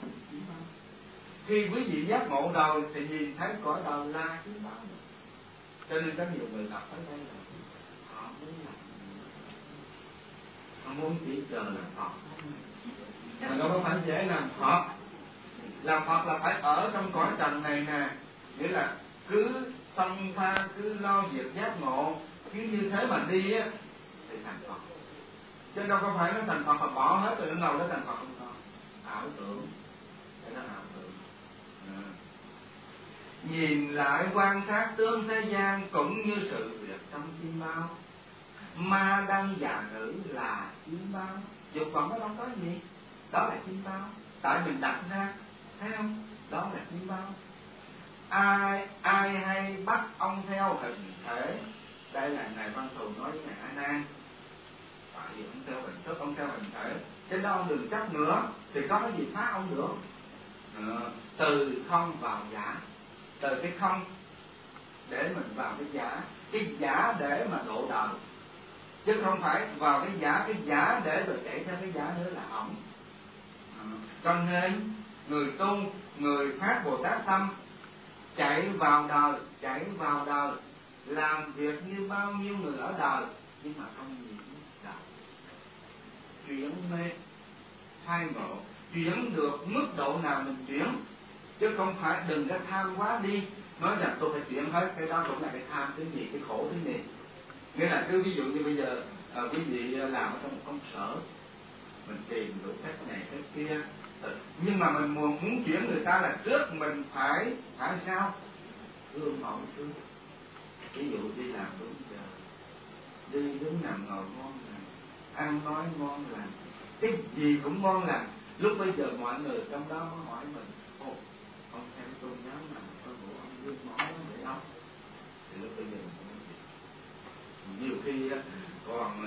Khi quý vị giác ngộ rồi thì nhìn thấy cõi đời là chim bao. Cho nên có nhiều người gặp tới đây là họ muốn làm, họ muốn chỉ chờ làm Phật. Mà đâu có phải dễ làm Phật. Làm Phật là phải ở trong cõi trần này nè, nghĩa là cứ xông pha, cứ lo việc giác ngộ, cứ như thế mà đi á thì thành Phật. Chứ đâu có phải nó thành Phật mà bỏ hết rồi đến đâu nó thành Phật không có. Ảo tưởng, cái đó ảo tưởng. Nhìn lại quan sát tướng thế gian cũng như sự việc trong chim bao. Ma đăng già nữ là chim bao. Dục vọng nó không có gì, đó là chim bao. Tại mình đặt ra, thấy không? Đó là chim bao. Ai hay bắt ông theo hình thể. Đây là Ngài Văn Thù nói với Ngài A Nan. Tại vì ông theo hình thức, ông theo hình thể, trên đó ông đừng chấp nữa, thì có cái gì phá ông được. Từ không vào giả, từ cái không để mình vào cái giả để mà độ đời, chứ không phải vào cái giả để rồi chạy theo cái giả nữa là hỏng. Cho nên người tu, người phát Bồ Tát tâm, chạy vào đời, làm việc như bao nhiêu người ở đời, nhưng mà không nhiễm đời. Chuyển mê, khai ngộ, chuyển được mức độ nào mình chuyển, chứ không phải đừng có tham quá đi. Nói rằng tôi phải chuyển hết, cái đó cũng là cái tham cái gì, cái khổ cái gì. Nghĩa là cứ ví dụ như bây giờ quý vị làm ở trong một công sở, mình tìm đủ cách này cách kia, nhưng mà mình muốn chuyển người ta là trước mình phải sao? Gương mẫu trước. Ví dụ đi làm đúng giờ, đi đứng nằm ngồi ngon lành, ăn nói ngon lành, cái gì cũng ngon lành. Lúc bây giờ mọi người trong đó mới hỏi mình: ồ, ông theo tôn giáo nào có bộ ông gương mẫu vậy không? Thì lúc bây giờ nhiều khi còn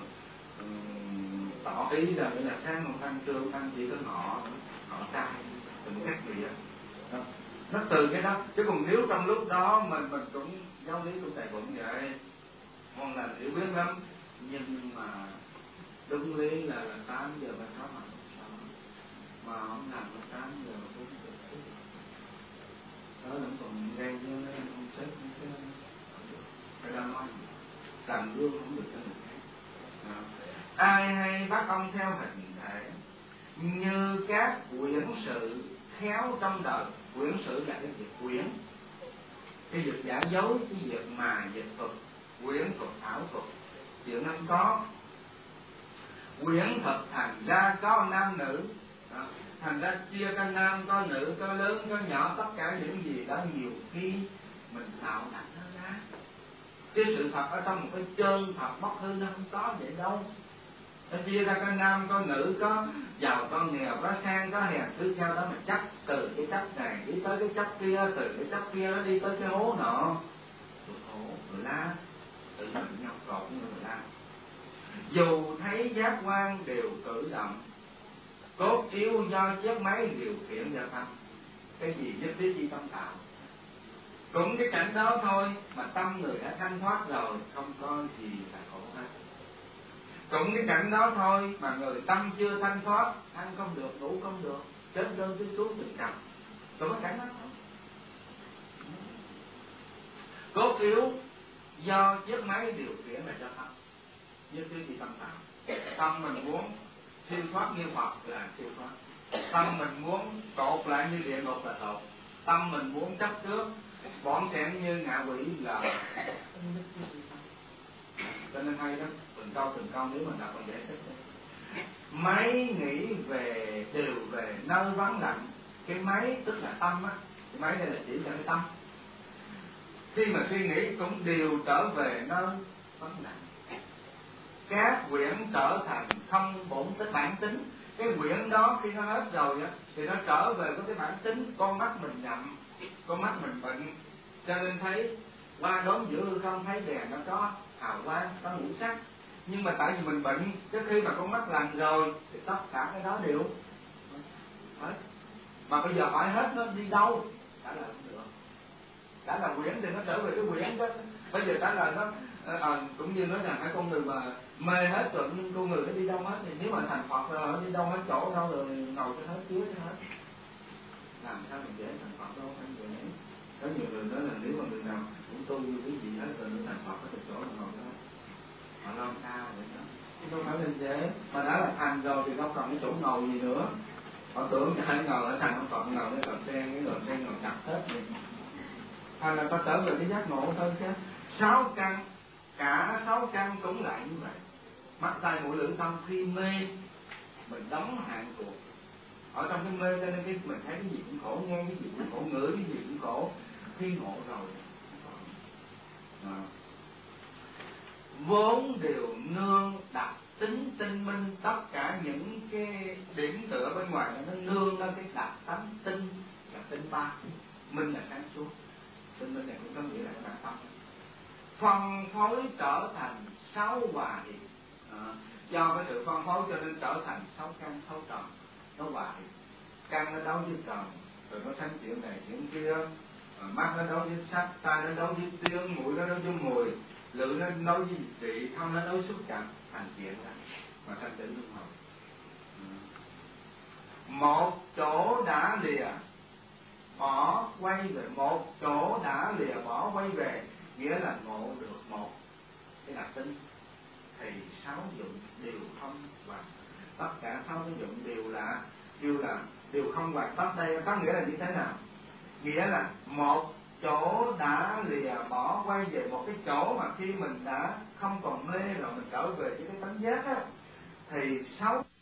tỏ ý là nghĩa là sáng một thanh trương thanh chỉ có họ sai từng cách gì đó. Nó từ cái đó, chứ còn nếu trong lúc đó mình cũng giáo lý cũng tài vững vậy, ngon lành hiểu biết lắm, nhưng mà đúng lý là 8 giờ và 6 mặt mà không làm 8 giờ 4 giờ đó là còn gây như mấy anh không xếp cái phải ra nói làm gương không được cho người khác. Ai hay bắt ông theo hình thể như các quyển sự khéo trong đời. Quyển sự là cái việc quyển, cái việc giả dối, cái việc mà dịch thuật, quyển thuật ảo thuật, chuyện không có. Quyển thuật thành ra có nam nữ, thành ra chia có nam, có nữ, có lớn, có nhỏ, tất cả những gì đó nhiều khi mình tạo đặt nó ra. Cái sự thật ở trong một cái chân thật bất hư nó không có vậy đâu. Nó chia ra có nam, có nữ, có giàu, có nghèo, có sang, có hèn, cứ theo đó mà chấp. Từ cái chấp này đi tới cái chấp kia, từ cái chấp kia nó đi tới cái hố nọ. Rồi hố, rồi la, tự mình nhau cột như rồi la. Dù thấy giác quan đều cử động, cốt yếu do chiếc máy điều khiển gia tâm. Cái gì nhất thiết chi tâm tạo. Cũng cái cảnh đó thôi mà tâm người đã thanh thoát rồi, không có gì là khổ hết. Cũng cái cảnh đó thôi mà người tâm chưa thanh thoát, ăn không được, ngủ không được, chết đơn cứ xuống từng trầm. Cũng cái cảnh đó thôi. Cốt yếu do chiếc máy điều khiển là cho tâm. Như thứ gì tâm tạo. Tâm mình muốn siêu thoát như Phật là siêu thoát. Tâm mình muốn tột lại như địa ngục là tột. Tâm mình muốn chấp trước bỏng sẻn như ngạ quỷ là. Cho nên hay đó, từng câu nếu mình đọc mình giải thích đấy. Máy nghĩ về đều về nơi vắng lặng. Cái máy tức là tâm á, cái máy đây là chỉ cho cái tâm. Khi mà suy nghĩ cũng đều trở về nơi vắng lặng. Các quyển trở thành không bổn tính bản tính. Cái quyển đó khi nó hết rồi á thì nó trở về với cái bản tính. Con mắt mình nhậm, con mắt mình bệnh, cho nên thấy qua đốn giữa hư không thấy đèn nó có hào quang, có ngũ sắc. Nhưng mà tại vì mình bệnh, trước khi mà con mắt lành rồi thì tất cả cái đó đều hết. Mà bây giờ hỏi hết nó đi đâu? Trả lời không được. Trả lời quyển thì nó trở về cái quyển đó. Bây giờ trả lời nó cũng như nói rằng cái con người mà mê hết rồi, nhưng con người nó đi đâu hết. Thì nếu mà thành Phật rồi nó đi đâu hết chỗ đâu rồi ngồi cho hết, chứa cho hết. Làm sao mình dễ thành Phật đâu, anh dễ. Có nhiều người nói là nếu mà người nào cũng tu như cái gì hết rồi nó thành Phật ở chỗ là ngồi đó. Họ lo sao vậy đó. Chứ không phải lên dễ. Mà đã là thành rồi thì đâu còn cái chỗ ngồi gì nữa. Họ tưởng cả ngồi ở thành Phật ngồi cái lợn sen, cái lợn sen ngồi chặt hết rồi. Hay là ta trở về cái giác ngộ thôi chứ. 6 căn, cả 6 căn cũng lại như vậy. Mắt tai mũi lưỡi tâm khi mê mình đóng hạn cuộc. Ở trong cái mê cho nên cái mình thấy cái gì cũng khổ, nghe cái gì cũng khổ, ngửi cái gì cũng khổ. Khi ngộ rồi vốn đều nương đặt tính tinh minh. Tất cả những cái điểm tựa bên ngoài nó nương lên cái đặc tánh tinh và tinh ba. Minh là sáng suốt, tinh minh này cũng có nghĩa là cái bản tâm. Phân phối trở thành 6 hòa hiệp. Do cái sự phân phối cho nên trở thành 6 căn 6 trần. Nó hòa hiệp. Căn nó đấu với trần, rồi nó sanh chuyện này chuyện kia. Mắt nó đấu với sắc, tai nó đấu với tiếng, mũi nó đấu với mùi, lưỡi nó đấu với vị, thân nó đấu xúc chạm, thành chuyện đó mà sanh tử luân hồi. Một chỗ đã lìa bỏ quay về, một chỗ đã lìa bỏ quay về, nghĩa là ngộ được một cái đặc tính thì 6 dụng đều không hoàn. Tất cả 6 dụng đều không hoàn tất. Đây có nghĩa là như thế nào? Nghĩa là một chỗ đã lìa bỏ quay về một cái chỗ mà khi mình đã không còn mê rồi mình trở về với cái tánh giác á, thì 6